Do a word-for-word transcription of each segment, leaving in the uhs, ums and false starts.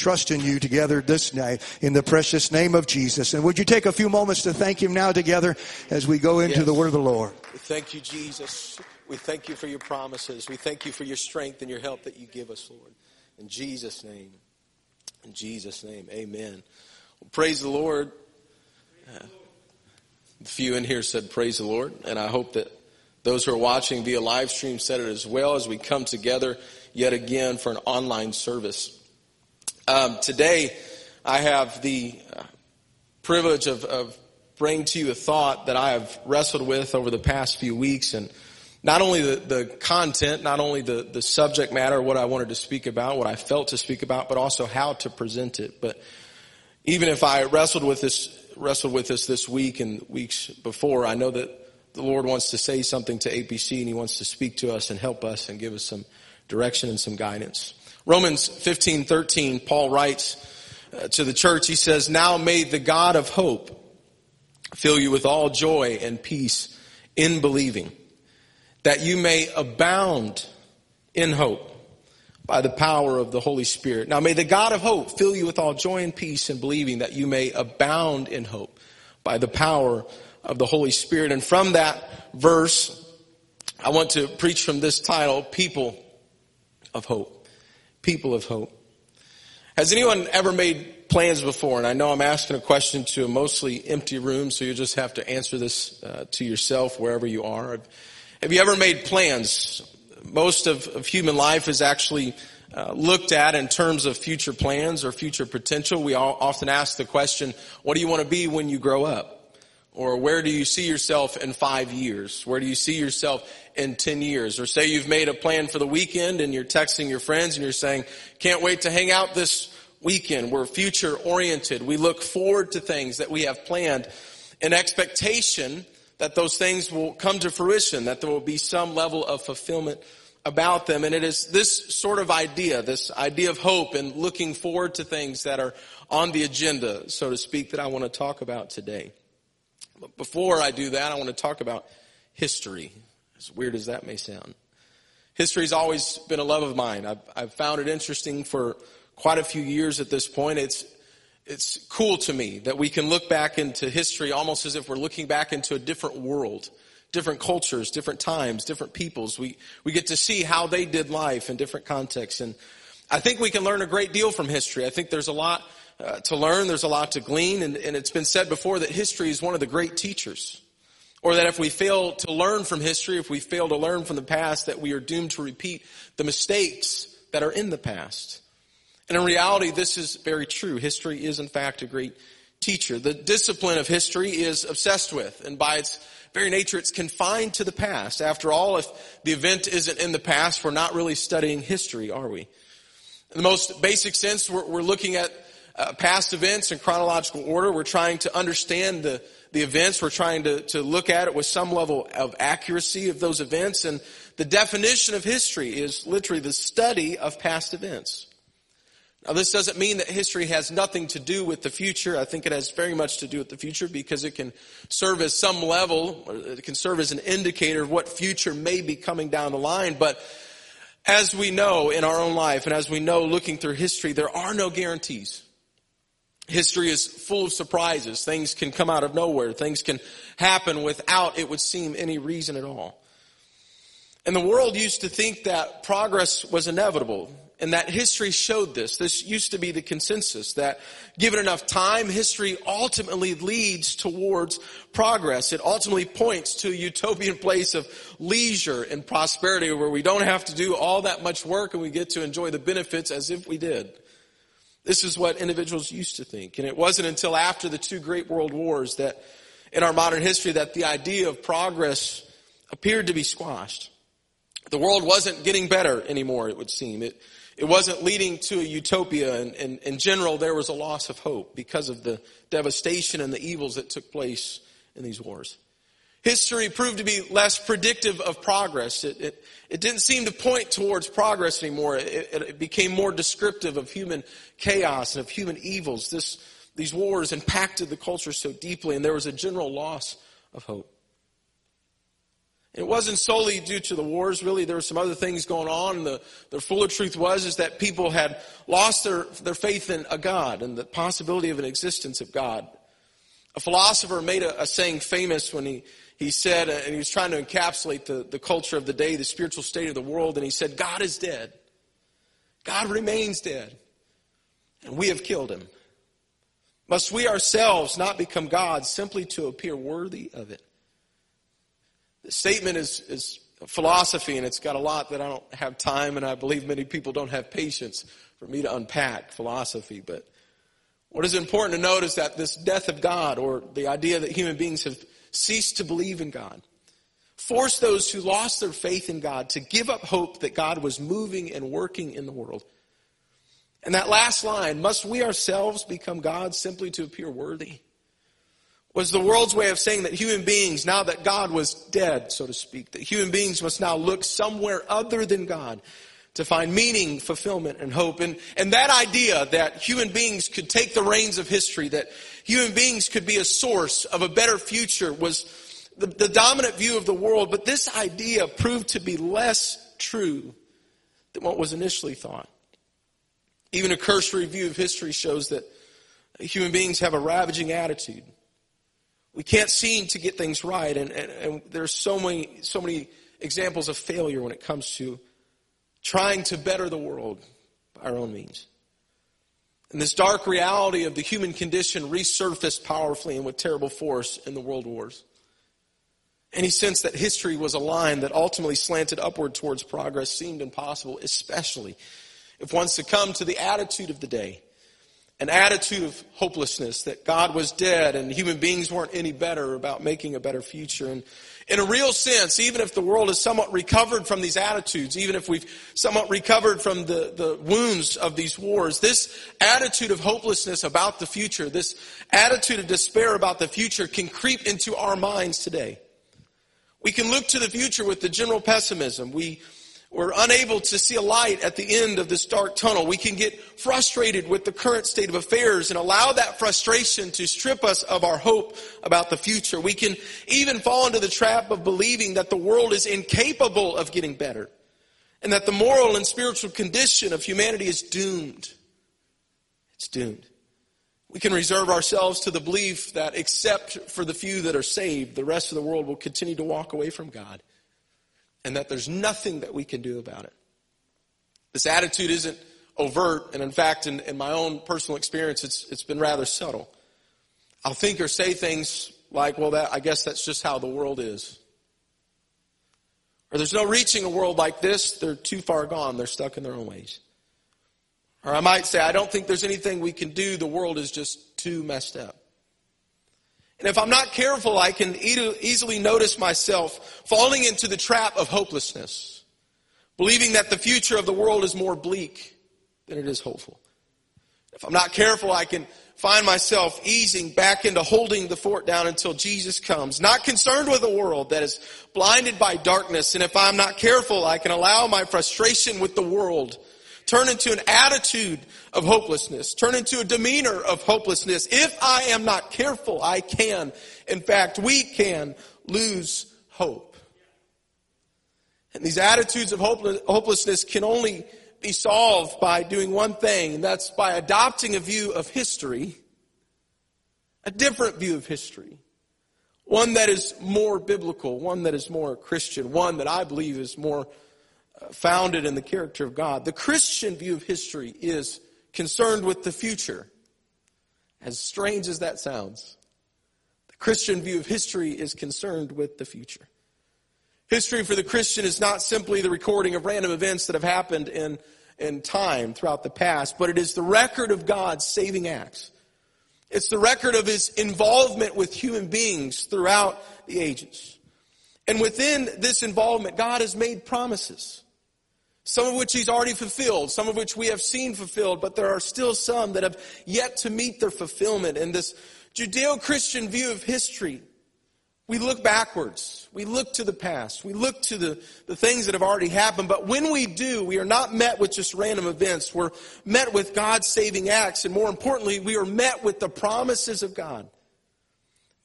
trust in you together this night in the precious name of Jesus. And would you take a few moments to thank him now together as we go into yes. the word of the Lord? We thank you, Jesus. We thank you for your promises. We thank you for your strength and your help that you give us, Lord. In Jesus' name. In Jesus' name. Amen. Well, praise the Lord. Uh, a few in here said praise the Lord. And I hope that those who are watching via live stream said it as well as we come together yet again for an online service. Um, today, I have the uh, privilege of, of bringing to you a thought that I have wrestled with over the past few weeks. And not only the, the content, not only the, the subject matter, what I wanted to speak about, what I felt to speak about, but also how to present it. But even if I wrestled with this, wrestled with this this week and weeks before, I know that the Lord wants to say something to A P C, and he wants to speak to us and help us and give us some direction and some guidance. Romans fifteen thirteen, Paul writes uh, to the church, he says, "Now may the God of hope fill you with all joy and peace in believing, that you may abound in hope by the power of the Holy Spirit." Now may the God of hope fill you with all joy and peace in believing, that you may abound in hope by the power of the Holy Spirit. And from that verse, I want to preach from this title, People of Hope. People of Hope. Has anyone ever made plans before? And I know I'm asking a question to a mostly empty room, so you just have to answer this uh, to yourself wherever you are. Have you ever made plans? Most of, of human life is actually uh, looked at in terms of future plans or future potential. We all often ask the question, what do you want to be when you grow up? Or where do you see yourself in five years? Where do you see yourself in ten years? Or say you've made a plan for the weekend and you're texting your friends and you're saying, can't wait to hang out this weekend. We're future oriented. We look forward to things that we have planned in expectation that those things will come to fruition, that there will be some level of fulfillment about them. And it is this sort of idea, this idea of hope and looking forward to things that are on the agenda, so to speak, that I want to talk about today. But before I do that, I want to talk about history, as weird as that may sound. History's always been a love of mine. I've, I've found it interesting for quite a few years at this point. It's It's cool to me that we can look back into history almost as if we're looking back into a different world, different cultures, different times, different peoples. We we get to see how they did life in different contexts. And I think we can learn a great deal from history. I think there's a lot uh, to learn. There's a lot to glean. And, and it's been said before that history is one of the great teachers. Or that if we fail to learn from history, if we fail to learn from the past, that we are doomed to repeat the mistakes that are in the past. And in reality, this is very true. History is, in fact, a great teacher. The discipline of history is obsessed with, and by its very nature, it's confined to the past. After all, if the event isn't in the past, we're not really studying history, are we? In the most basic sense, we're, we're looking at uh, past events in chronological order. We're trying to understand the, the events. We're trying to, to look at it with some level of accuracy of those events. And the definition of history is literally the study of past events. Now, this doesn't mean that history has nothing to do with the future. I think it has very much to do with the future because it can serve as some level, or it can serve as an indicator of what future may be coming down the line. But as we know in our own life, and as we know looking through history, there are no guarantees. History is full of surprises. Things can come out of nowhere. Things can happen without, it would seem, any reason at all. And the world used to think that progress was inevitable. And that history showed this. This used to be the consensus that given enough time, history ultimately leads towards progress. It ultimately points to a utopian place of leisure and prosperity where we don't have to do all that much work and we get to enjoy the benefits as if we did. This is what individuals used to think. And it wasn't until after the two great world wars that in our modern history that the idea of progress appeared to be squashed. The world wasn't getting better anymore, it would seem. It It wasn't leading to a utopia, and, and in general, there was a loss of hope because of the devastation and the evils that took place in these wars. History proved to be less predictive of progress. It, it, it didn't seem to point towards progress anymore. It, it, it became more descriptive of human chaos and of human evils. This, these wars impacted the culture so deeply, and there was a general loss of hope. It wasn't solely due to the wars, really. There were some other things going on. And the, the fuller truth was is that people had lost their, their faith in a God and the possibility of an existence of God. A philosopher made a, a saying famous when he, he said, and he was trying to encapsulate the, the culture of the day, the spiritual state of the world, and he said, God is dead. God remains dead, and we have killed him. Must we ourselves not become gods simply to appear worthy of it? The statement is, is philosophy, and it's got a lot that I don't have time, and I believe many people don't have patience for me to unpack philosophy. But what is important to note is that this death of God, or the idea that human beings have ceased to believe in God, forced those who lost their faith in God to give up hope that God was moving and working in the world. And that last line, must we ourselves become gods simply to appear worthy, was the world's way of saying that human beings, now that God was dead, so to speak, that human beings must now look somewhere other than God to find meaning, fulfillment, and hope. And, and that idea that human beings could take the reins of history, that human beings could be a source of a better future, was the, the dominant view of the world. But this idea proved to be less true than what was initially thought. Even a cursory view of history shows that human beings have a ravaging attitude. We can't seem to get things right, and, and, and there's so many, so many examples of failure when it comes to trying to better the world by our own means. And this dark reality of the human condition resurfaced powerfully and with terrible force in the world wars. Any sense that history was a line that ultimately slanted upward towards progress seemed impossible, especially if one succumbed to the attitude of the day. An attitude of hopelessness, that God was dead and human beings weren't any better about making a better future. And in a real sense, even if the world has somewhat recovered from these attitudes, even if we've somewhat recovered from the, the wounds of these wars, this attitude of hopelessness about the future, this attitude of despair about the future can creep into our minds today. We can look to the future with the general pessimism. We We're unable to see a light at the end of this dark tunnel. We can get frustrated with the current state of affairs and allow that frustration to strip us of our hope about the future. We can even fall into the trap of believing that the world is incapable of getting better and that the moral and spiritual condition of humanity is doomed. It's doomed. We can reserve ourselves to the belief that except for the few that are saved, the rest of the world will continue to walk away from God, and that there's nothing that we can do about it. This attitude isn't overt, and in fact, in, in my own personal experience, it's it's been rather subtle. I'll think or say things like, well, that I guess that's just how the world is. Or there's no reaching a world like this, they're too far gone, they're stuck in their own ways. Or I might say, I don't think there's anything we can do, the world is just too messed up. And if I'm not careful, I can easily notice myself falling into the trap of hopelessness, believing that the future of the world is more bleak than it is hopeful. If I'm not careful, I can find myself easing back into holding the fort down until Jesus comes, not concerned with a world that is blinded by darkness. And if I'm not careful, I can allow my frustration with the world turn into an attitude of hopelessness, turn into a demeanor of hopelessness. If I am not careful, I can, in fact, we can lose hope. And these attitudes of hopelessness can only be solved by doing one thing, and that's by adopting a view of history, a different view of history, one that is more biblical, one that is more Christian, one that I believe is more founded in the character of God. The Christian view of history is concerned with the future. As strange as that sounds, the Christian view of history is concerned with the future. History for the Christian is not simply the recording of random events that have happened in, in time throughout the past, but it is the record of God's saving acts. It's the record of His involvement with human beings throughout the ages. And within this involvement, God has made promises, some of which He's already fulfilled, some of which we have seen fulfilled, but there are still some that have yet to meet their fulfillment. In this Judeo-Christian view of history, we look backwards, we look to the past, we look to the, the things that have already happened, but when we do, we are not met with just random events. We're met with God's saving acts, and more importantly, we are met with the promises of God.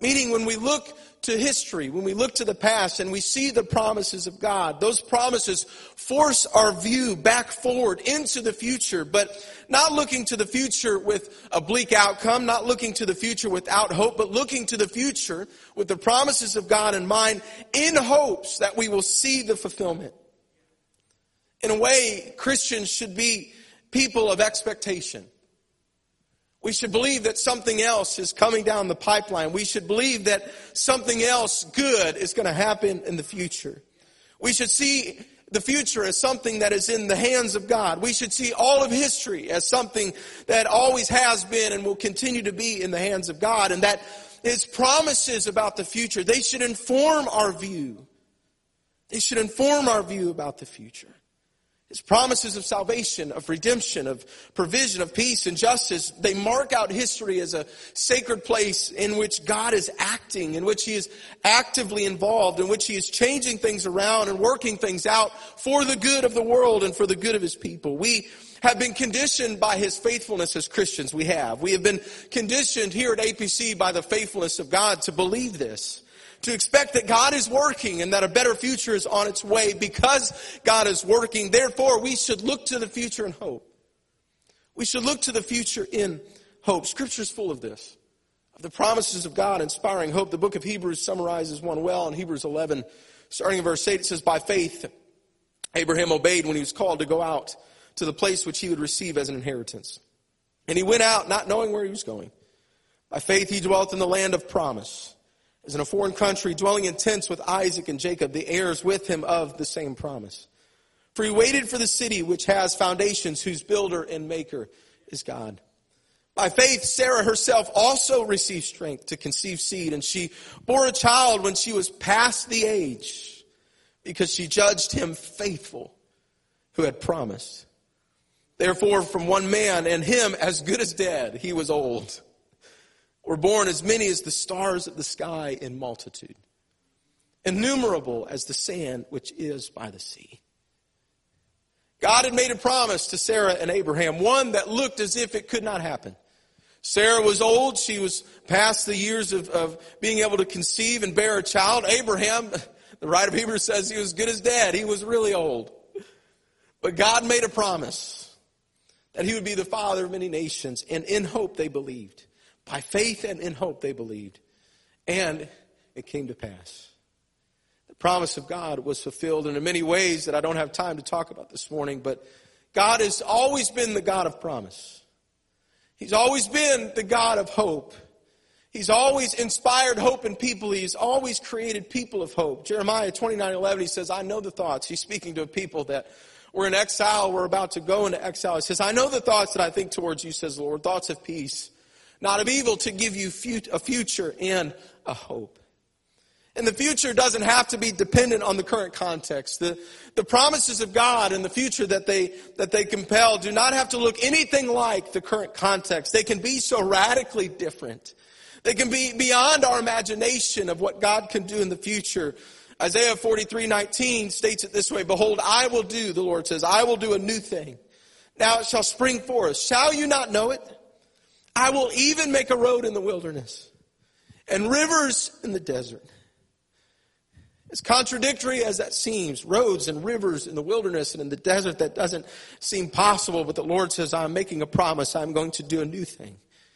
Meaning when we look to history, when we look to the past and we see the promises of God, those promises force our view back forward into the future, but not looking to the future with a bleak outcome, not looking to the future without hope, but looking to the future with the promises of God in mind in hopes that we will see the fulfillment. In a way, Christians should be people of expectation. We should believe that something else is coming down the pipeline. We should believe that something else good is going to happen in the future. We should see the future as something that is in the hands of God. We should see all of history as something that always has been and will continue to be in the hands of God. And that His promises about the future, they should inform our view. They should inform our view about the future. His promises of salvation, of redemption, of provision, of peace and justice, they mark out history as a sacred place in which God is acting, in which He is actively involved, in which He is changing things around and working things out for the good of the world and for the good of His people. We have been conditioned by His faithfulness as Christians. We have. We have been conditioned here at A P C by the faithfulness of God to believe this. To expect that God is working and that a better future is on its way because God is working. Therefore, we should look to the future in hope. We should look to the future in hope. Scripture is full of this. Of the promises of God inspiring hope. The book of Hebrews summarizes one well in Hebrews eleven. Starting in verse eight, it says, by faith, Abraham obeyed when he was called to go out to the place which he would receive as an inheritance. And he went out not knowing where he was going. By faith, he dwelt in the land of promise, as in a foreign country, dwelling in tents with Isaac and Jacob, the heirs with him of the same promise. For he waited for the city which has foundations, whose builder and maker is God. By faith, Sarah herself also received strength to conceive seed, and she bore a child when she was past the age, because she judged him faithful who had promised. Therefore, from one man, and him as good as dead, he was old, were born as many as the stars of the sky in multitude, innumerable as the sand which is by the sea. God had made a promise to Sarah and Abraham, one that looked as if it could not happen. Sarah was old. She was past the years of, of being able to conceive and bear a child. Abraham, the writer of Hebrews says he was good as dead. He was really old. But God made a promise that he would be the father of many nations, and in hope they believed. By faith and in hope they believed. And it came to pass. The promise of God was fulfilled in many ways that I don't have time to talk about this morning. But God has always been the God of promise. He's always been the God of hope. He's always inspired hope in people. He's always created people of hope. Jeremiah twenty-nine eleven, he says, I know the thoughts. He's speaking to a people that were in exile. We're about to go into exile. He says, I know the thoughts that I think towards you, says the Lord, thoughts of peace, not of evil, to give you a future and a hope. And the future doesn't have to be dependent on the current context. The, the promises of God and the future that they, that they compel do not have to look anything like the current context. They can be so radically different. They can be beyond our imagination of what God can do in the future. Isaiah forty-three nineteen states it this way, behold, I will do, the Lord says, I will do a new thing. Now it shall spring forth. Shall you not know it? I will even make a road in the wilderness and rivers in the desert. As contradictory as that seems, roads and rivers in the wilderness and in the desert, that doesn't seem possible. But the Lord says, I'm making a promise. I'm going to do a new thing.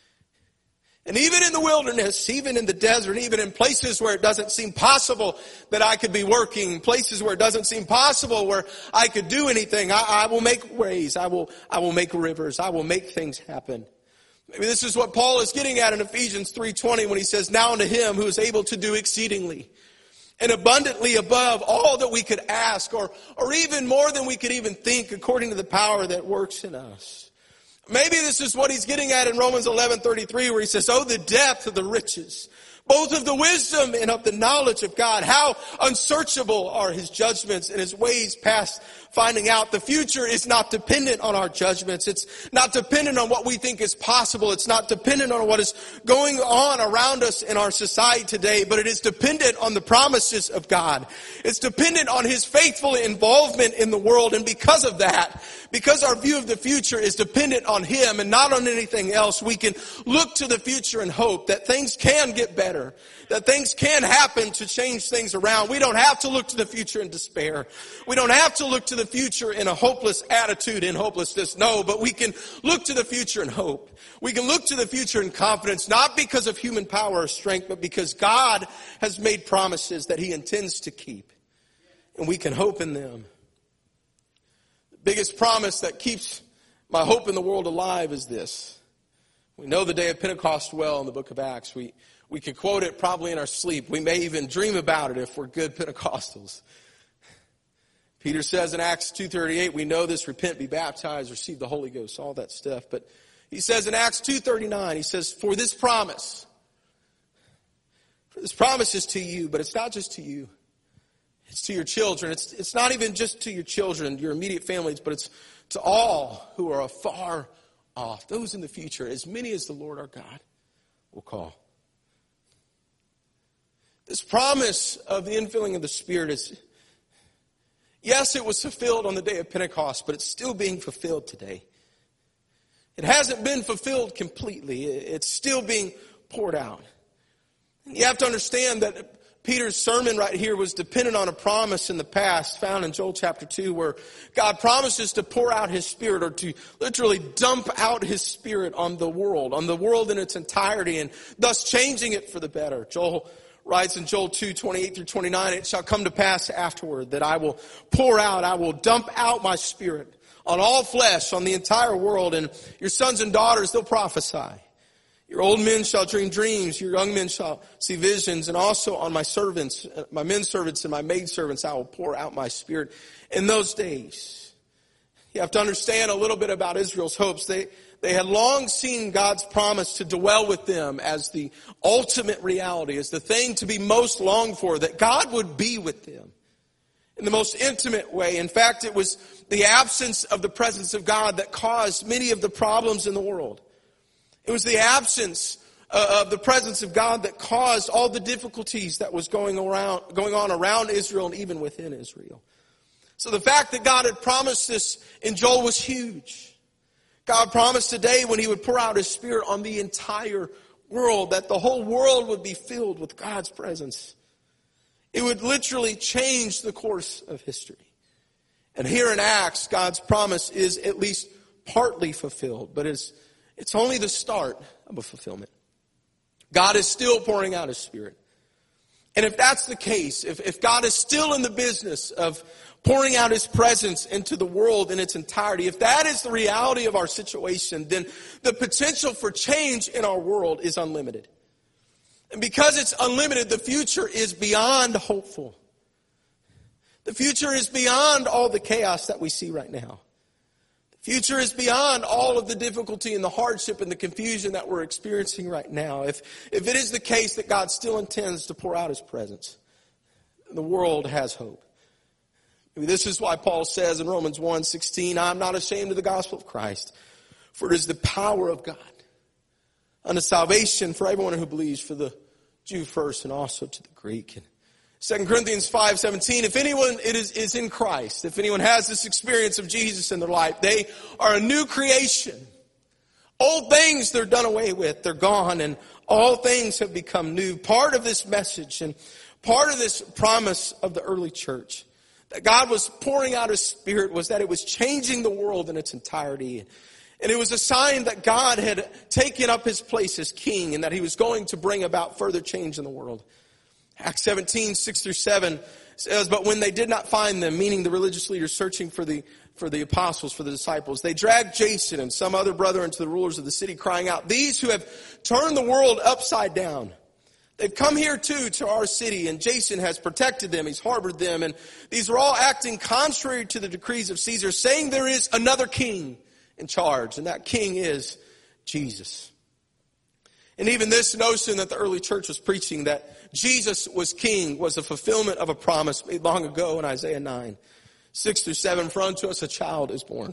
And even in the wilderness, even in the desert, even in places where it doesn't seem possible that I could be working, places where it doesn't seem possible where I could do anything, I, I will make ways. I will, I will make rivers. I will make things happen. Maybe this is what Paul is getting at in Ephesians three twenty when he says, now unto him who is able to do exceedingly and abundantly above all that we could ask, or, or even more than we could even think, according to the power that works in us. Maybe this is what he's getting at in Romans eleven thirty-three, where he says, oh, the depth of the riches, both of the wisdom and of the knowledge of God. How unsearchable are his judgments and his ways past finding out. The future is not dependent on our judgments. It's not dependent on what we think is possible. It's not dependent on what is going on around us in our society today, but it is dependent on the promises of God. It's dependent on his faithful involvement in the world. And because of that, because our view of the future is dependent on him and not on anything else, we can look to the future and hope that things can get better. better. That things can happen to change things around. We don't have to look to the future in despair. We don't have to look to the future in a hopeless attitude, in hopelessness. No, but we can look to the future in hope. We can look to the future in confidence, not because of human power or strength, but because God has made promises that he intends to keep. And we can hope in them. The biggest promise that keeps my hope in the world alive is this. We know the day of Pentecost well in the book of Acts. We, we could quote it probably in our sleep. We may even dream about it if we're good Pentecostals. Peter says in Acts two thirty-eight, we know this, repent, be baptized, receive the Holy Ghost, all that stuff. But he says in Acts two thirty-nine, he says, for this promise, for this promise is to you, but it's not just to you. It's to your children. It's, it's not even just to your children, your immediate families, but it's to all who are afar off, those in the future, as many as the Lord our God will call. This promise of the infilling of the Spirit is, yes, it was fulfilled on the day of Pentecost, but it's still being fulfilled today. It hasn't been fulfilled completely. It's still being poured out. And you have to understand that Peter's sermon right here was dependent on a promise in the past found in Joel chapter two, where God promises to pour out his Spirit, or to literally dump out his Spirit on the world, on the world in its entirety, and thus changing it for the better. Joel writes in Joel two, twenty-eight through twenty-nine, it shall come to pass afterward that I will pour out, I will dump out my Spirit on all flesh, on the entire world, and your sons and daughters, they'll prophesy. Your old men shall dream dreams, your young men shall see visions, and also on my servants, my men servants and my maid servants, I will pour out my Spirit in those days. You have to understand a little bit about Israel's hopes. They, they had long seen God's promise to dwell with them as the ultimate reality, as the thing to be most longed for, that God would be with them in the most intimate way. In fact, it was the absence of the presence of God that caused many of the problems in the world. It was the absence of the presence of God that caused all the difficulties that was going around, going on around Israel and even within Israel. So the fact that God had promised this in Joel was huge. God promised today when he would pour out his Spirit on the entire world, that the whole world would be filled with God's presence. It would literally change the course of history. And here in Acts, God's promise is at least partly fulfilled, but it's It's only the start of a fulfillment. God is still pouring out his Spirit. And if that's the case, if, if God is still in the business of pouring out his presence into the world in its entirety, if that is the reality of our situation, then the potential for change in our world is unlimited. And because it's unlimited, the future is beyond hopeful. The future is beyond all the chaos that we see right now. Future is beyond all of the difficulty and the hardship and the confusion that we're experiencing right now. If, if it is the case that God still intends to pour out his presence, the world has hope. Maybe this is why Paul says in Romans one sixteen, I'm not ashamed of the gospel of Christ, for it is the power of God unto salvation for everyone who believes, for the Jew first and also to the Greek. And Second Corinthians five seventeen, if anyone it is, is in Christ, if anyone has this experience of Jesus in their life, they are a new creation. Old things, they're done away with, they're gone, and all things have become new. Part of this message and part of this promise of the early church, that God was pouring out his Spirit, was that it was changing the world in its entirety. And it was a sign that God had taken up his place as king, and that he was going to bring about further change in the world. Acts seventeen, six through seven says, but when they did not find them, meaning the religious leaders searching for the, for the apostles, for the disciples, they dragged Jason and some other brethren to the rulers of the city, crying out, these who have turned the world upside down, they've come here too to our city, and Jason has protected them, he's harbored them, and these are all acting contrary to the decrees of Caesar, saying there is another king in charge, and that king is Jesus. And even this notion that the early church was preaching, that Jesus was king, was a fulfillment of a promise made long ago in Isaiah nine, six through seven. For unto us a child is born.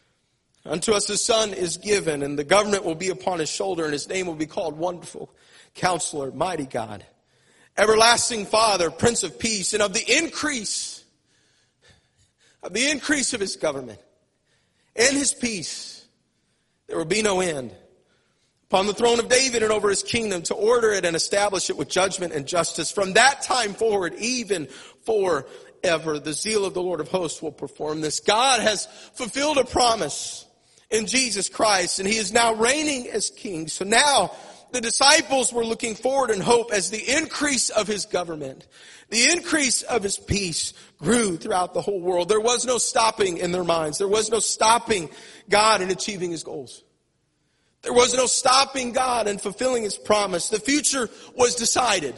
Unto us a son is given, and the government will be upon his shoulder, and his name will be called Wonderful Counselor, Mighty God, Everlasting Father, Prince of Peace. And of the increase, of the increase of his government and his peace, there will be no end. upon the throne of David and over his kingdom, to order it and establish it with judgment and justice. From that time forward, even forever, the zeal of the Lord of hosts will perform this. God has fulfilled a promise in Jesus Christ, and he is now reigning as king. So now the disciples were looking forward in hope as the increase of his government, the increase of his peace grew throughout the whole world. There was no stopping in their minds. There was no stopping God in achieving his goals. There was no stopping God in fulfilling his promise. The future was decided.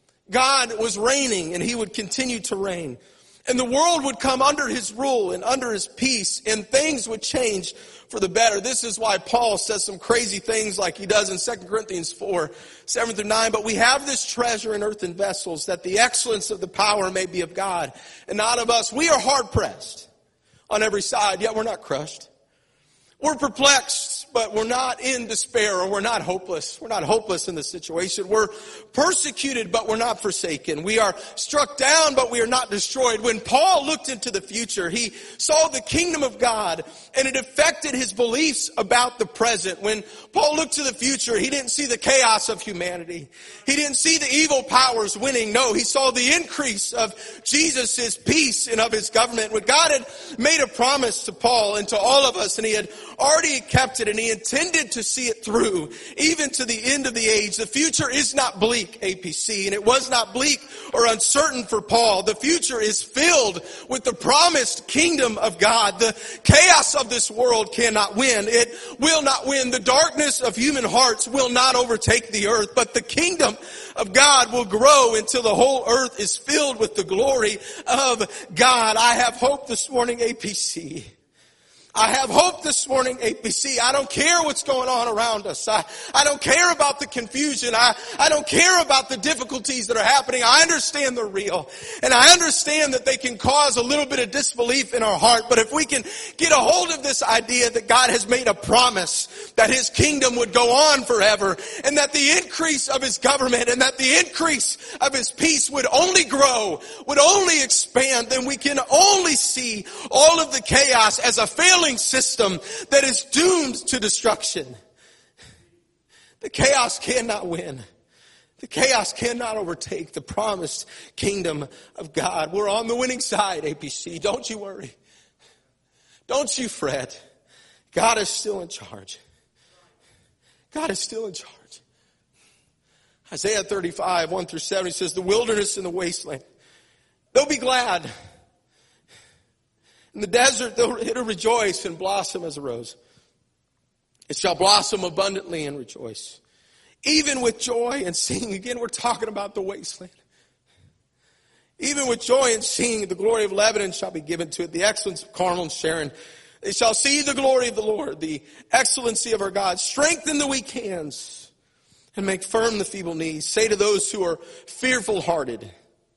God was reigning, and he would continue to reign. And the world would come under his rule and under his peace, and things would change for the better. This is why Paul says some crazy things like he does in Second Corinthians four, seven through nine. But we have this treasure in earthen vessels, that the excellence of the power may be of God and not of us. We are hard pressed on every side, yet we're not crushed. We're perplexed, but we're not in despair, or we're not hopeless. We're not hopeless in this situation. We're persecuted, but we're not forsaken. We are struck down, but we are not destroyed. When Paul looked into the future, he saw the kingdom of God, and it affected his beliefs about the present. When Paul looked to the future, he didn't see the chaos of humanity. He didn't see the evil powers winning. No, he saw the increase of Jesus' peace and of his government. When God had made a promise to Paul and to all of us, and he had already kept it, and he intended to see it through, even to the end of the age. The future is not bleak, A P C, and it was not bleak or uncertain for Paul. The future is filled with the promised kingdom of God. The chaos of this world cannot win. It will not win. The darkness of human hearts will not overtake the earth, but the kingdom of God will grow until the whole earth is filled with the glory of God. I have hope this morning, A P C. I have hope this morning, A P C. I don't care what's going on around us. I, I don't care about the confusion. I, I don't care about the difficulties that are happening. I understand they're real. And I understand that they can cause a little bit of disbelief in our heart. But if we can get a hold of this idea that God has made a promise that his kingdom would go on forever, and that the increase of his government and that the increase of his peace would only grow, would only expand, then we can only see all of the chaos as a failing system that is doomed to destruction. The chaos cannot win. The chaos cannot overtake the promised kingdom of God. We're on the winning side, A P C. Don't you worry. Don't you fret. God is still in charge. God is still in charge. Isaiah thirty-five, one through seven, he says, the wilderness and the wasteland, they'll be glad. In the desert, it'll rejoice and blossom as a rose. It shall blossom abundantly and rejoice. Even with joy and singing. Again, we're talking about the wasteland. Even with joy and singing, the glory of Lebanon shall be given to it. The excellence of Carmel and Sharon. They shall see the glory of the Lord, the excellency of our God. Strengthen the weak hands and make firm the feeble knees. Say to those who are fearful-hearted,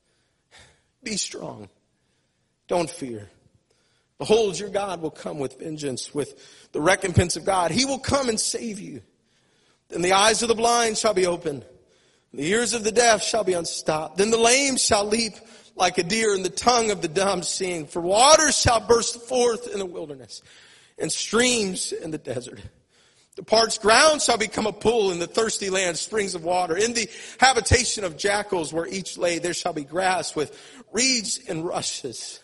be strong. Don't fear. Behold, your God will come with vengeance, with the recompense of God. He will come and save you. Then the eyes of the blind shall be opened. The ears of the deaf shall be unstopped. Then the lame shall leap like a deer, and the tongue of the dumb sing. For waters shall burst forth in the wilderness, and streams in the desert. The parched ground shall become a pool, in the thirsty land springs of water. In the habitation of jackals where each lay, there shall be grass with reeds and rushes.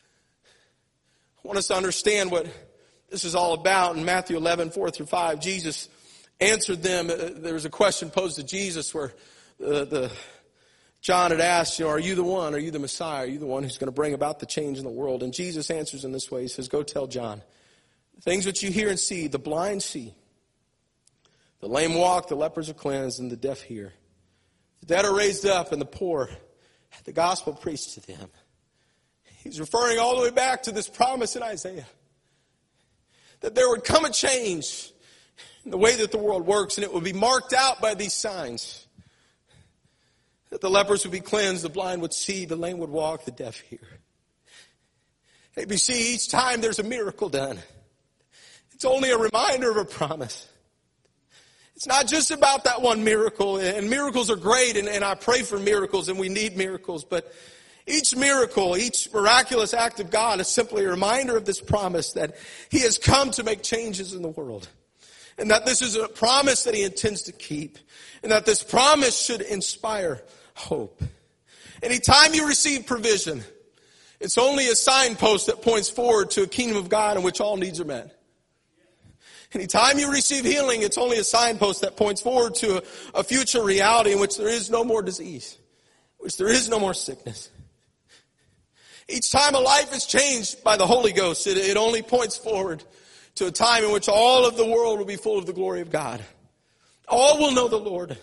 I want us to understand what this is all about. In Matthew eleven, four through five, Jesus answered them. There was a question posed to Jesus where the, the John had asked, you know, are you the one? Are you the Messiah? Are you the one who's going to bring about the change in the world? And Jesus answers in this way. He says, go tell John, the things which you hear and see, the blind see, the lame walk, the lepers are cleansed, and the deaf hear. The dead are raised up, and the poor have the gospel preached to them. He's referring all the way back to this promise in Isaiah, that there would come a change in the way that the world works, and it would be marked out by these signs. That the lepers would be cleansed, the blind would see, the lame would walk, the deaf hear. A B C, each time there's a miracle done, it's only a reminder of a promise. It's not just about that one miracle, and miracles are great, and, and I pray for miracles, and we need miracles, but each miracle, each miraculous act of God is simply a reminder of this promise that He has come to make changes in the world. And that this is a promise that he intends to keep. And that this promise should inspire hope. Anytime you receive provision, it's only a signpost that points forward to a kingdom of God in which all needs are met. Anytime you receive healing, it's only a signpost that points forward to a, a future reality in which there is no more disease, in which there is no more sickness. Each time a life is changed by the Holy Ghost, it, it only points forward to a time in which all of the world will be full of the glory of God. All will know the Lord.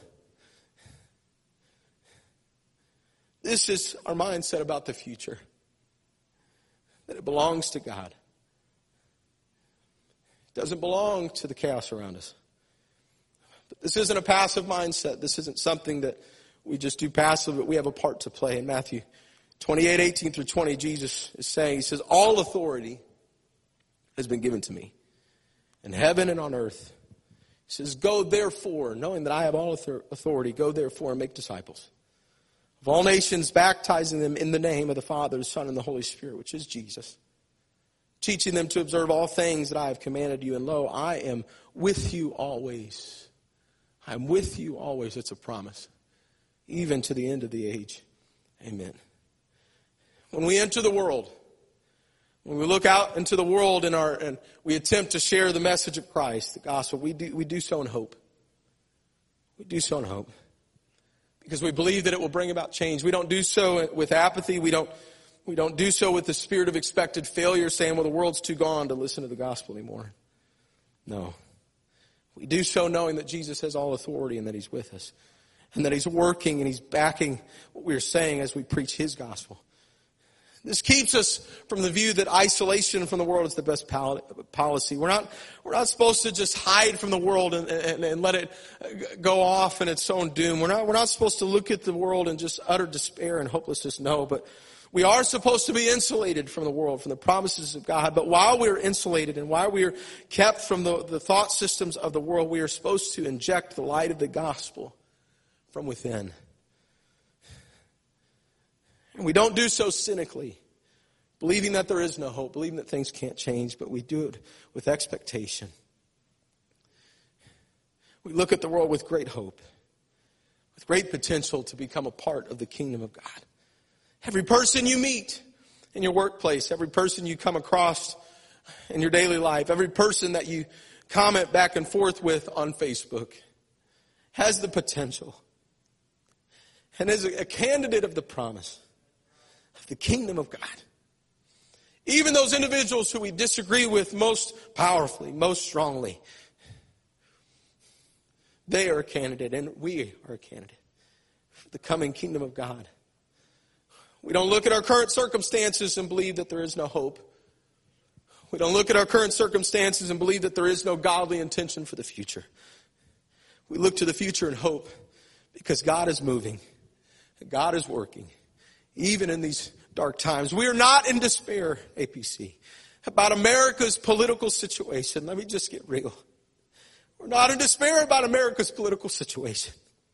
This is our mindset about the future. That it belongs to God. It doesn't belong to the chaos around us. But this isn't a passive mindset. This isn't something that we just do passive, but we have a part to play. In Matthew twenty-eight, eighteen through twenty, Jesus is saying, he says, all authority has been given to me in heaven and on earth. He says, go therefore, knowing that I have all authority, go therefore and make disciples of all nations, baptizing them in the name of the Father, the Son, and the Holy Spirit, which is Jesus, teaching them to observe all things that I have commanded you. And lo, I am with you always. I am with you always. It's a promise, even to the end of the age. Amen. When we enter the world, when we look out into the world and, our, and we attempt to share the message of Christ, the gospel, we do, we do so in hope. We do so in hope. Because we believe that it will bring about change. We don't do so with apathy. We don't, we don't do so with the spirit of expected failure, saying, well, the world's too gone to listen to the gospel anymore. No. We do so knowing that Jesus has all authority and that he's with us. And that he's working and he's backing what we're saying as we preach his gospel. This keeps us from the view that isolation from the world is the best policy. We're not, we're not supposed to just hide from the world and, and, and let it go off in its own doom. We're not, we're not supposed to look at the world in just utter despair and hopelessness. No, but we are supposed to be insulated from the world, from the promises of God. But while we're insulated and while we're kept from the, the thought systems of the world, we are supposed to inject the light of the gospel from within. And we don't do so cynically, believing that there is no hope, believing that things can't change, but we do it with expectation. We look at the world with great hope, with great potential to become a part of the kingdom of God. Every person you meet in your workplace, every person you come across in your daily life, every person that you comment back and forth with on Facebook has the potential and is a candidate of the promise of the kingdom of God. Even those individuals who we disagree with most powerfully, most strongly, they are a candidate and we are a candidate for the coming kingdom of God. We don't look at our current circumstances and believe that there is no hope. We don't look at our current circumstances and believe that there is no godly intention for the future. We look to the future in hope because God is moving. God is working. Even in these dark times. We are not in despair, A P C, about America's political situation. Let me just get real. We're not in despair about America's political situation.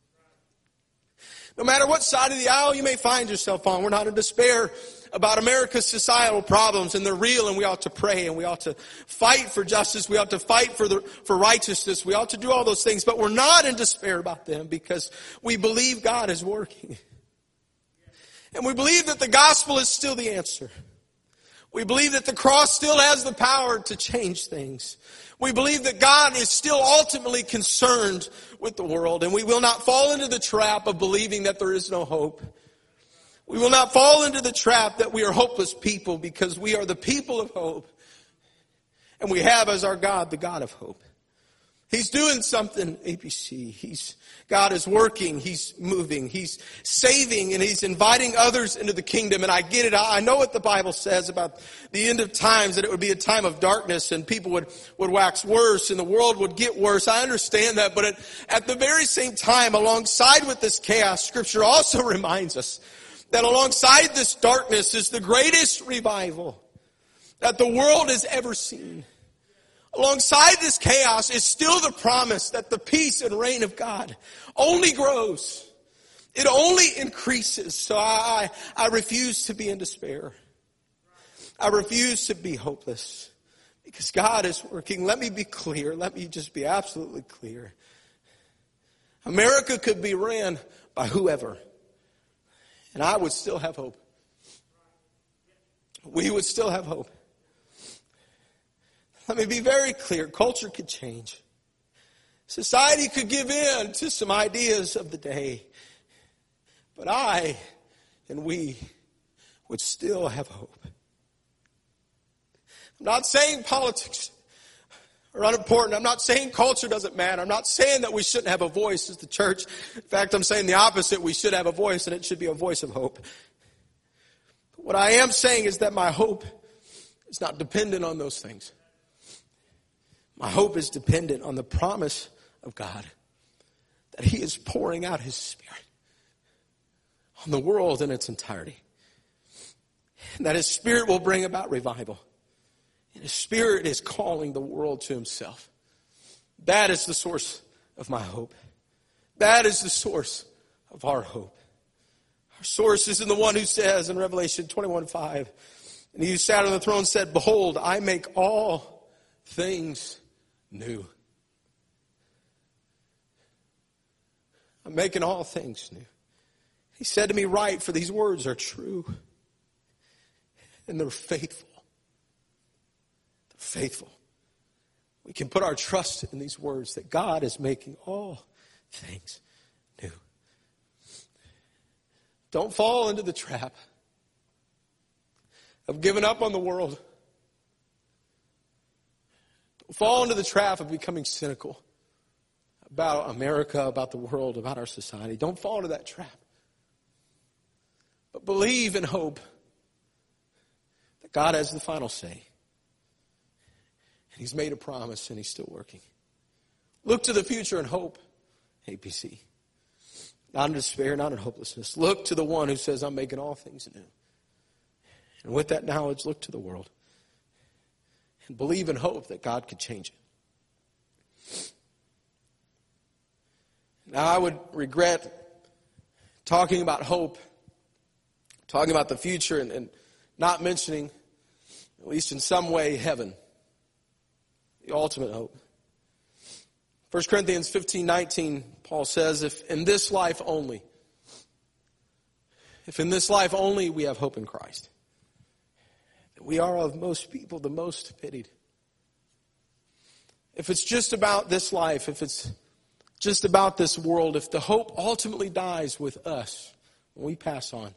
No matter what side of the aisle you may find yourself on, we're not in despair about America's societal problems, and they're real, and we ought to pray, and we ought to fight for justice. We ought to fight for the, for righteousness. We ought to do all those things, but we're not in despair about them because we believe God is working. And we believe that the gospel is still the answer. We believe that the cross still has the power to change things. We believe that God is still ultimately concerned with the world, and we will not fall into the trap of believing that there is no hope. We will not fall into the trap that we are hopeless people, because we are the people of hope. And we have as our God the God of hope. He's doing something, A B C. He's, God is working. He's moving. He's saving, and he's inviting others into the kingdom. And I get it. I know what the Bible says about the end of times, that it would be a time of darkness and people would, would wax worse and the world would get worse. I understand that. But at, at the very same time, alongside with this chaos, Scripture also reminds us that alongside this darkness is the greatest revival that the world has ever seen. Alongside this chaos is still the promise that the peace and reign of God only grows. It only increases. So I, I refuse to be in despair. I refuse to be hopeless, Because God is working. Let me be clear. Let me just be absolutely clear. America could be ran by whoever, and I would still have hope. We would still have hope. Let me be very clear. Culture could change. Society could give in to some ideas of the day. But I and we would still have hope. I'm not saying politics are unimportant. I'm not saying culture doesn't matter. I'm not saying that we shouldn't have a voice as the church. In fact, I'm saying the opposite. We should have a voice, and it should be a voice of hope. But what I am saying is that my hope is not dependent on those things. My hope is dependent on the promise of God that He is pouring out His Spirit on the world in its entirety. And that His Spirit will bring about revival. And His Spirit is calling the world to Himself. That is the source of my hope. That is the source of our hope. Our source is in the one who says in Revelation twenty-one five, and He who sat on the throne said, "Behold, I make all things new." I'm making all things new. He said to me, "Write, for these words are true and they're faithful." They're faithful. We can put our trust in these words that God is making all things new. Don't fall into the trap of giving up on the world. Don't fall into the trap of becoming cynical about America, about the world, about our society. Don't fall into that trap. But believe and hope that God has the final say. And He's made a promise and He's still working. Look to the future and hope, A P C. Not in despair, not in hopelessness. Look to the one who says, "I'm making all things new." And with that knowledge, look to the world. And believe and hope that God could change it. Now, I would regret talking about hope, talking about the future, and, and not mentioning, at least in some way, heaven, the ultimate hope. First Corinthians fifteen nineteen, Paul says, if in this life only, if in this life only we have hope in Christ, we are of most people the most pitied. If it's just about this life, if it's just about this world, if the hope ultimately dies with us when we pass on,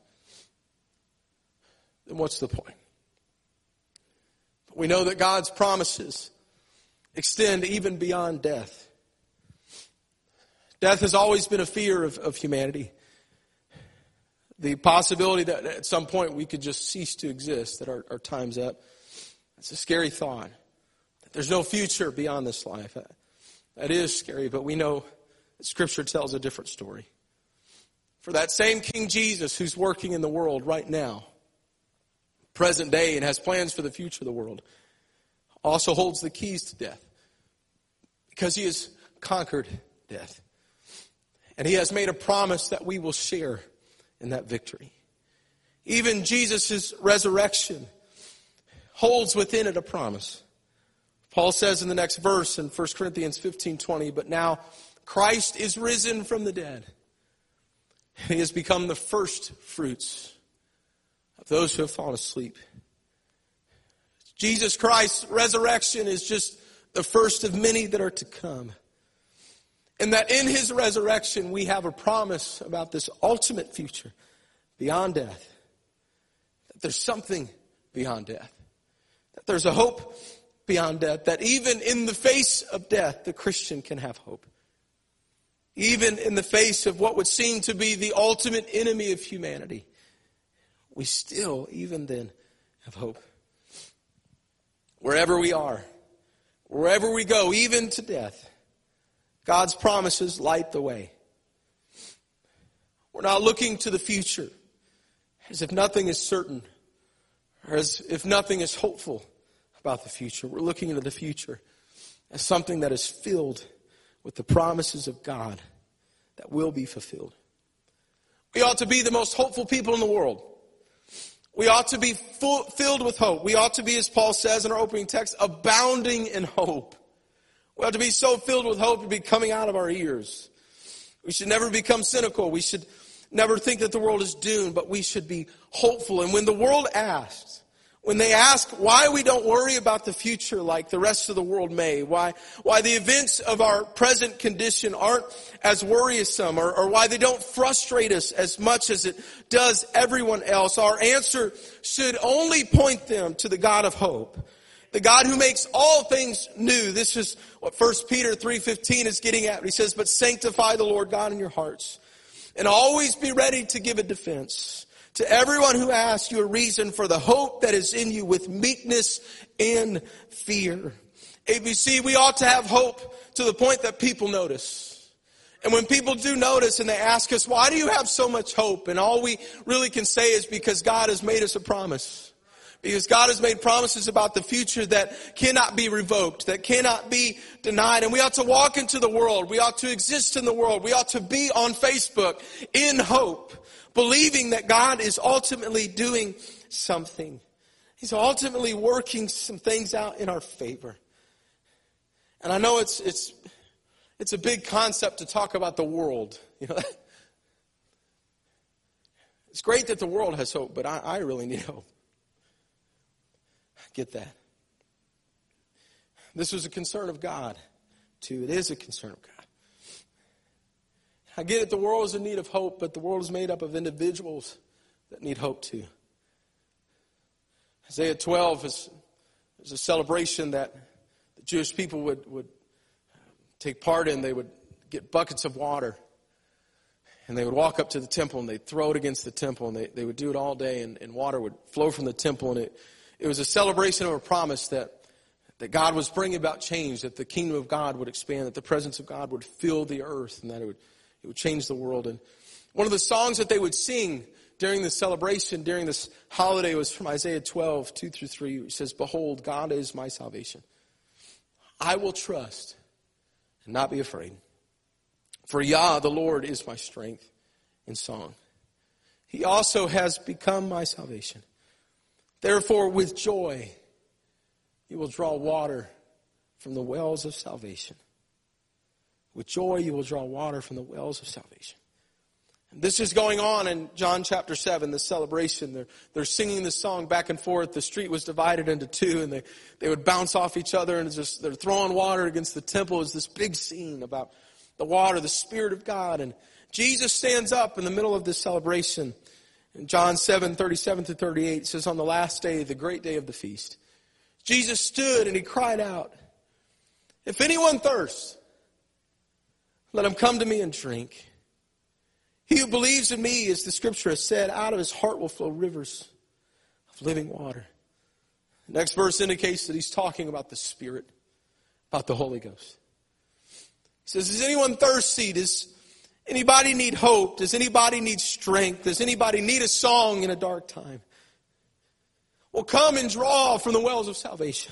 then what's the point? But we know that God's promises extend even beyond death. Death has always been a fear of, of humanity. The possibility that at some point we could just cease to exist, that our, our time's up. It's a scary thought. That there's no future beyond this life. That is scary, but we know that Scripture tells a different story. For that same King Jesus who's working in the world right now, present day, and has plans for the future of the world, also holds the keys to death. Because He has conquered death. And He has made a promise that we will share in that victory. Even Jesus' resurrection holds within it a promise. Paul says in the next verse in First Corinthians fifteen twenty, but now Christ is risen from the dead. He has become the first fruits of those who have fallen asleep. Jesus Christ's resurrection is just the first of many that are to come. And that in His resurrection we have a promise about this ultimate future beyond death. That there's something beyond death. That there's a hope beyond death. That even in the face of death, the Christian can have hope. Even in the face of what would seem to be the ultimate enemy of humanity, we still, even then, have hope. Wherever we are, wherever we go, even to death, God's promises light the way. We're not looking to the future as if nothing is certain or as if nothing is hopeful about the future. We're looking into the future as something that is filled with the promises of God that will be fulfilled. We ought to be the most hopeful people in the world. We ought to be full, filled with hope. We ought to be, as Paul says in our opening text, abounding in hope. We ought to be so filled with hope to be coming out of our ears. We should never become cynical. We should never think that the world is doomed, but we should be hopeful. And when the world asks, when they ask why we don't worry about the future like the rest of the world may, why why the events of our present condition aren't as worrisome, or, or why they don't frustrate us as much as it does everyone else, our answer should only point them to the God of hope, the God who makes all things new. This is what First Peter three fifteen is getting at. He says, but sanctify the Lord God in your hearts, and always be ready to give a defense to everyone who asks you a reason for the hope that is in you with meekness and fear. A B C, we ought to have hope to the point that people notice. And when people do notice and they ask us, why do you have so much hope? And all we really can say is because God has made us a promise. Because God has made promises about the future that cannot be revoked, that cannot be denied. And we ought to walk into the world. We ought to exist in the world. We ought to be on Facebook in hope, believing that God is ultimately doing something. He's ultimately working some things out in our favor. And I know it's it's it's a big concept to talk about the world. You know, it's great that the world has hope, but I, I really need hope. I get that. This was a concern of God, too. It is a concern of God. I get it, the world is in need of hope, but the world is made up of individuals that need hope too. Isaiah twelve is, is a celebration that the Jewish people would, would take part in. They would get buckets of water, and they would walk up to the temple, and they'd throw it against the temple, and they, they would do it all day, and, and water would flow from the temple. And it, it was a celebration of a promise that, that God was bringing about change, that the kingdom of God would expand, that the presence of God would fill the earth, and that it would It would change the world. And one of the songs that they would sing during this celebration, during this holiday, was from Isaiah twelve, two through three. It says, behold, God is my salvation. I will trust and not be afraid. For Yah, the Lord, is my strength in song. He also has become my salvation. Therefore, with joy, you will draw water from the wells of salvation. With joy, you will draw water from the wells of salvation. And this is going on in John chapter seven, the celebration. They're, they're singing this song back and forth. The street was divided into two, and they, they would bounce off each other, and just they're throwing water against the temple. It's this big scene about the water, the Spirit of God. And Jesus stands up in the middle of this celebration. In John seven, thirty-seven to thirty-eight, it says, on the last day, the great day of the feast, Jesus stood and he cried out, if anyone thirsts, let him come to me and drink. He who believes in me, as the scripture has said, out of his heart will flow rivers of living water. The next verse indicates that he's talking about the Spirit, about the Holy Ghost. He says, does anyone thirsty? Does anybody need hope? Does anybody need strength? Does anybody need a song in a dark time? Well, come and draw from the wells of salvation.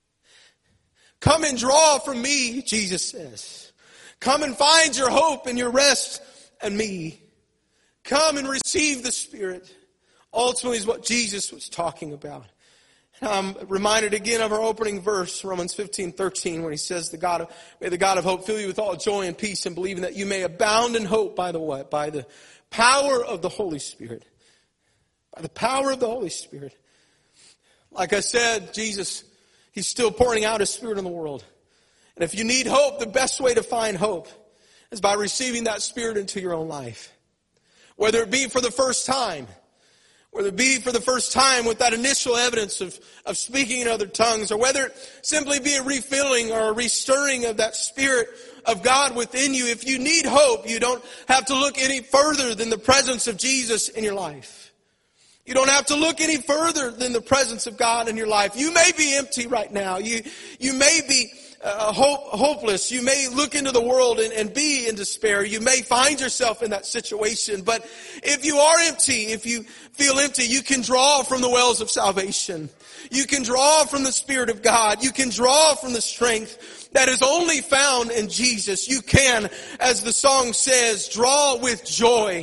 Come and draw from me, Jesus says. Come and find your hope and your rest in me. Come and receive the Spirit. Ultimately is what Jesus was talking about. And I'm reminded again of our opening verse, Romans fifteen thirteen, when he says, "The God of, may the God of hope fill you with all joy and peace in believing that you may abound in hope by the what? By the power of the Holy Spirit." By the power of the Holy Spirit. Like I said, Jesus, he's still pouring out his Spirit in the world. And if you need hope, the best way to find hope is by receiving that Spirit into your own life. Whether it be for the first time, whether it be for the first time with that initial evidence of, of speaking in other tongues, or whether it simply be a refilling or a restirring of that Spirit of God within you. If you need hope, you don't have to look any further than the presence of Jesus in your life. You don't have to look any further than the presence of God in your life. You may be empty right now. You, you may be Uh, hope, hopeless. You may look into the world and, and be in despair. You may find yourself in that situation. But if you are empty, if you feel empty, you can draw from the wells of salvation. You can draw from the Spirit of God. You can draw from the strength that is only found in Jesus. You can, as the song says, draw with joy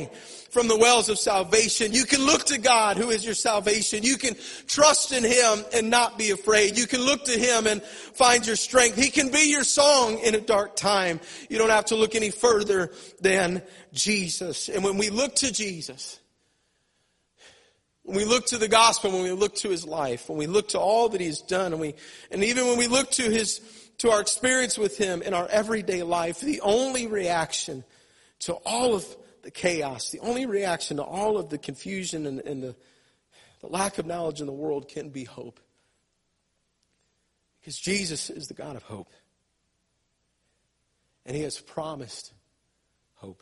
from the wells of salvation. You can look to God, who is your salvation. You can trust in Him and not be afraid. You can look to Him and find your strength. He can be your song in a dark time. You don't have to look any further than Jesus. And when we look to Jesus, when we look to the gospel, when we look to His life, when we look to all that He's done, and we, and even when we look to His, to our experience with Him in our everyday life, the only reaction to all of the chaos, the only reaction to all of the confusion and, and the, the lack of knowledge in the world can be hope. Because Jesus is the God of hope. And He has promised hope.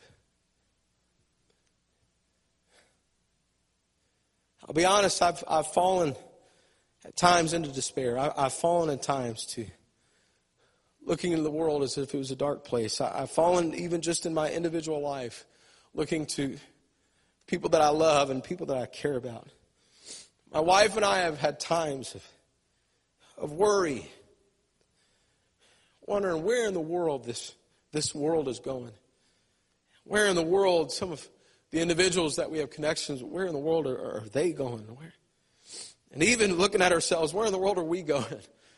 I'll be honest, I've, I've fallen at times into despair. I, I've fallen at times to looking into the world as if it was a dark place. I, I've fallen even just in my individual life, looking to people that I love and people that I care about. My wife and I have had times of, of worry, wondering where in the world this, this world is going. Where in the world some of the individuals that we have connections with, where in the world are, are they going? Where? And even looking at ourselves, where in the world are we going?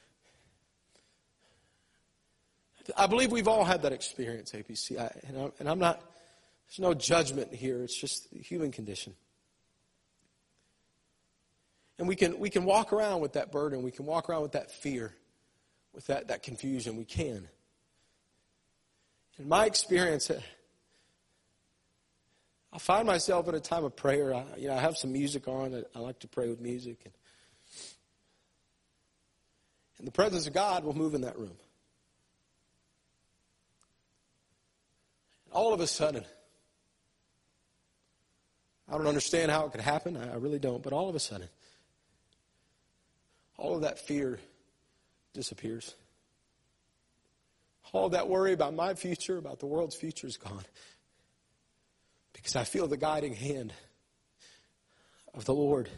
I believe we've all had that experience, A P C. I, and, I, and I'm not, there's no judgment here. It's just the human condition. And we can we can walk around with that burden. We can walk around with that fear, with that, that confusion. We can. In my experience, I find myself in a time of prayer. I, you know, I have some music on. I, I like to pray with music. And, and the presence of God will move in that room. All of a sudden, I don't understand how it could happen. I really don't. But all of a sudden, all of that fear disappears. All of that worry about my future, about the world's future is gone. Because I feel the guiding hand of the Lord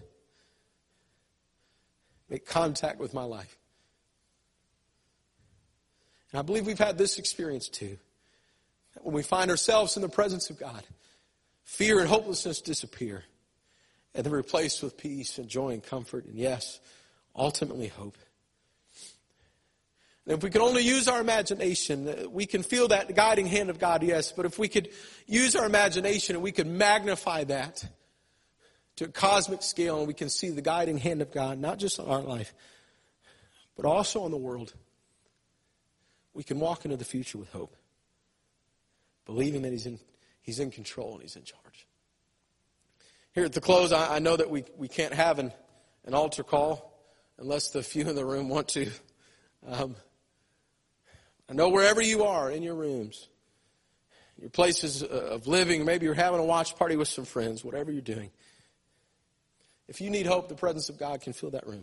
make contact with my life. And I believe we've had this experience too. When we find ourselves in the presence of God, fear and hopelessness disappear and they're replaced with peace and joy and comfort and, yes, ultimately hope. And if we can only use our imagination, we can feel that guiding hand of God, yes, but if we could use our imagination and we could magnify that to a cosmic scale and we can see the guiding hand of God, not just on our life, but also on the world, we can walk into the future with hope. Believing that he's in, he's in control and He's in charge. Here at the close, I, I know that we, we can't have an, an altar call unless the few in the room want to. Um, I know wherever you are in your rooms, your places of living, maybe you're having a watch party with some friends, whatever you're doing. If you need hope, the presence of God can fill that room.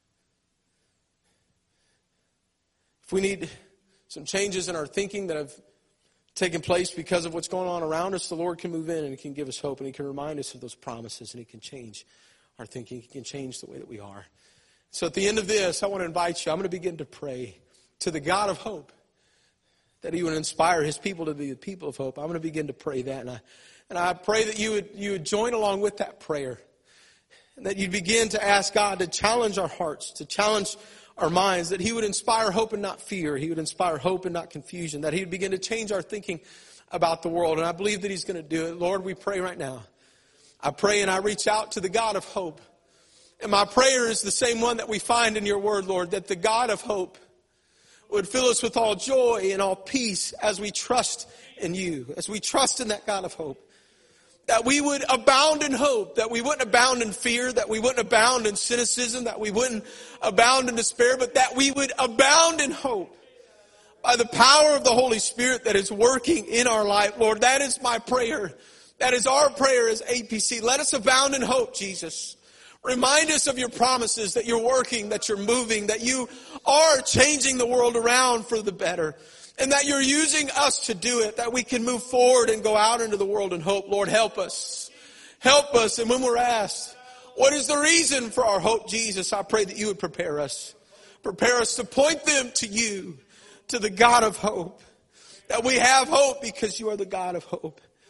If we need some changes in our thinking that have taken place because of what's going on around us, the Lord can move in and He can give us hope and He can remind us of those promises and He can change our thinking. He can change the way that we are. So at the end of this, I want to invite you, I'm going to begin to pray to the God of hope that He would inspire His people to be the people of hope. I'm going to begin to pray that. And I, and I pray that you would, you would join along with that prayer and that you'd begin to ask God to challenge our hearts, to challenge our minds, that He would inspire hope and not fear. He would inspire hope and not confusion, that He would begin to change our thinking about the world. And I believe that He's going to do it. Lord, we pray right now. I pray and I reach out to the God of hope. And my prayer is the same one that we find in your word, Lord, that the God of hope would fill us with all joy and all peace as we trust in you, as we trust in that God of hope. That we would abound in hope, that we wouldn't abound in fear, that we wouldn't abound in cynicism, that we wouldn't abound in despair, but that we would abound in hope by the power of the Holy Spirit that is working in our life. Lord, that is my prayer. That is our prayer as A P C. Let us abound in hope, Jesus. Remind us of your promises, that you're working, that you're moving, that you are changing the world around for the better. And that you're using us to do it, that we can move forward and go out into the world in hope. Lord, help us. Help us. And when we're asked, what is the reason for our hope, Jesus? I pray that you would prepare us. Prepare us to point them to you, to the God of hope. That we have hope because you are the God of hope.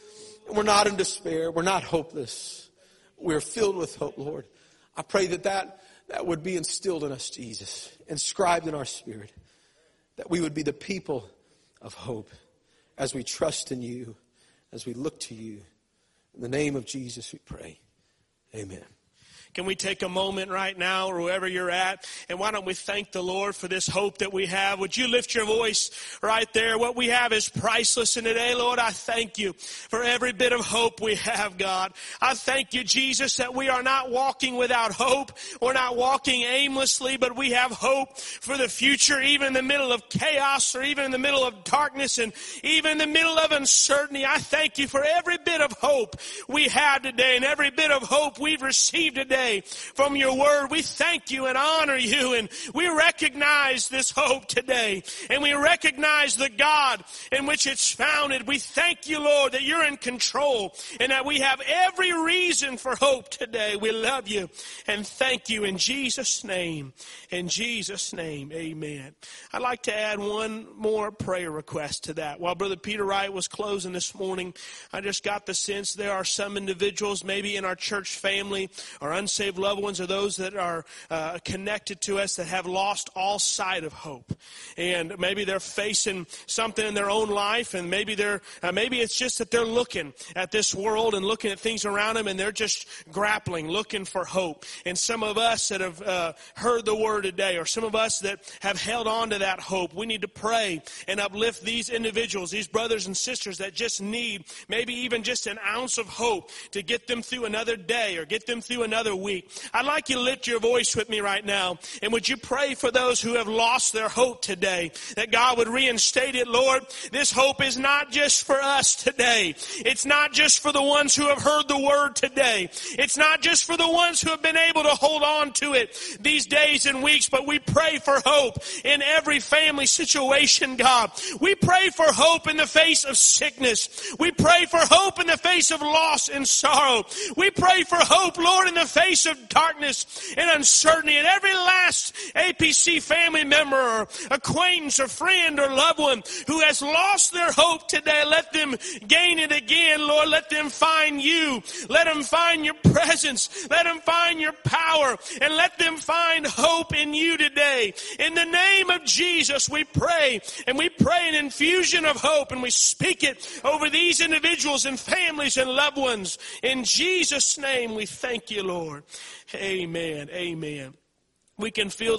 We're not in despair. We're not hopeless. We're filled with hope, Lord. I pray that that, that would be instilled in us, Jesus, inscribed in our spirit, that we would be the people of hope as we trust in you, as we look to you. In the name of Jesus we pray. Amen. Can we take a moment right now, or wherever you're at, and why don't we thank the Lord for this hope that we have? Would you lift your voice right there? What we have is priceless. And today, Lord, I thank you for every bit of hope we have, God. I thank you, Jesus, that we are not walking without hope. We're not walking aimlessly, but we have hope for the future, even in the middle of chaos, or even in the middle of darkness, and even in the middle of uncertainty. I thank you for every bit of hope we have today, and every bit of hope we've received today from your word. We thank you and honor you, and we recognize this hope today, and we recognize the God in which it's founded. We thank you, Lord, that you're in control and that we have every reason for hope today. We love you and thank you in Jesus' name. In Jesus' name, amen. I'd like to add one more prayer request to that. While Brother Peter Wright was closing this morning, I just got the sense there are some individuals maybe in our church family or unsaved loved ones, or those that are uh, connected to us that have lost all sight of hope. And maybe they're facing something in their own life, and maybe they're uh, maybe it's just that they're looking at this world and looking at things around them, and they're just grappling, looking for hope. And some of us that have uh, heard the word today, or some of us that have held on to that hope, we need to pray and uplift these individuals, these brothers and sisters that just need maybe even just an ounce of hope to get them through another day or get them through another week. I'd like you to lift your voice with me right now, and would you pray for those who have lost their hope today, that God would reinstate it. Lord, this hope is not just for us today. It's not just for the ones who have heard the word today. It's not just for the ones who have been able to hold on to it these days and weeks, but we pray for hope in every family situation, God. We pray for hope in the face of sickness. We pray for hope in the face of loss and sorrow. We pray for hope, Lord, in the face of darkness and uncertainty. And every last A P C family member or acquaintance or friend or loved one who has lost their hope today, let them gain it again, Lord. Let them find you. Let them find your presence. Let them find your power. And let them find hope in you today. In the name of Jesus, we pray. And we pray an infusion of hope. And we speak it over these individuals and families and loved ones. In Jesus' name, we thank you, Lord. Amen. Amen. We can feel the